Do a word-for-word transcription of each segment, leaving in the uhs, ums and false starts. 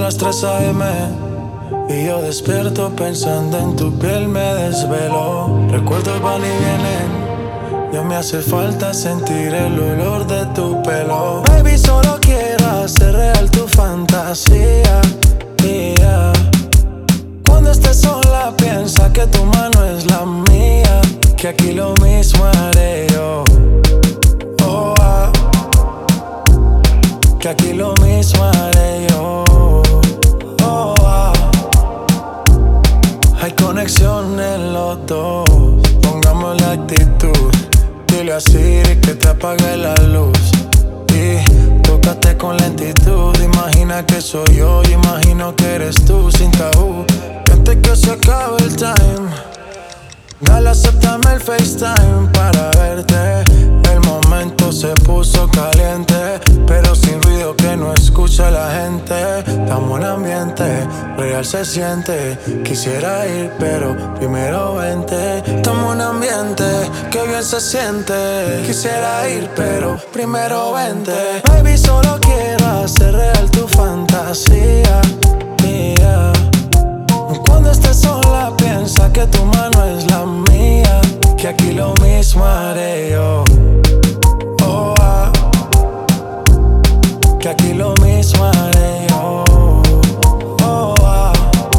las tres a eme y yo despierto pensando en tu piel, me desvelo. Recuerdos van y vienen, ya me hace falta sentir el olor de tu pelo. Baby, solo quiero hacer real tu fantasía, yeah. Cuando estés sola piensa que tu mano es la mía, que aquí lo mismo haré yo, oh, ah. Que aquí lo mismo haré yo, oh, ah. Hay conexión en los dos, pongamos la actitud. Dile a Siri que te apague la luz y tócate con lentitud. Imagina que soy yo y imagino que eres tú sin tabú. Antes que se acabe el time, dale, acéptame el FaceTime para verte. El momento se puso caliente, pero sin ruido que no escucha la gente. Estamos en ambiente, real se siente. Quisiera ir, pero primero vente. Estamos en ambiente, que bien se siente. Quisiera ir, pero primero vente. Baby, solo quiero hacer real tu fantasía, yeah. Cuando estés sola piensa que tu mano es la mía, que aquí lo mismo haré yo, oh, ah. Que aquí lo mismo haré yo, oh, ah.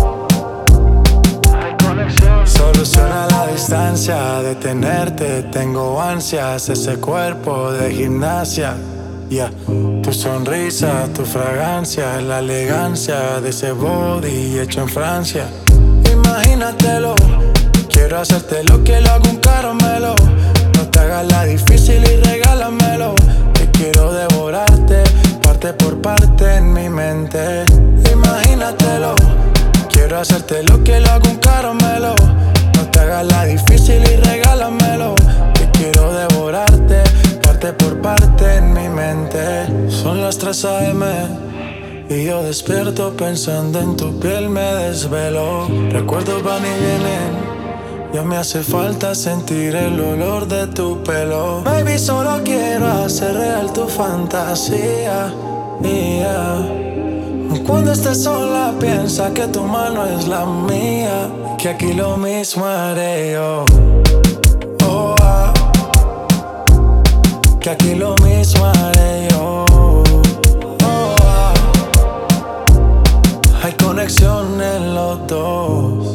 Soluciona la distancia de tenerte, tengo ansias, ese cuerpo de gimnasia, yeah. Tu sonrisa, tu fragancia, la elegancia de ese body hecho en Francia. Imagínatelo, quiero hacerte lo que lo hago un caramelo. No te hagas la difícil y regálamelo. Que quiero devorarte, parte por parte en mi mente. Imagínatelo, quiero hacerte lo que lo hago un caramelo. No te hagas la difícil y regálamelo. Que quiero devorarte, parte por parte en mi mente. Son las tres a eme y yo despierto pensando en tu piel, me desvelo. Recuerdos van y vienen, ya me hace falta sentir el olor de tu pelo. Baby, solo quiero hacer real tu fantasía, yeah. Cuando estés sola piensa que tu mano es la mía, que aquí lo mismo haré yo, oh, ah. Que aquí lo mismo haré yo, oh, ah. Hay conexión en los dos.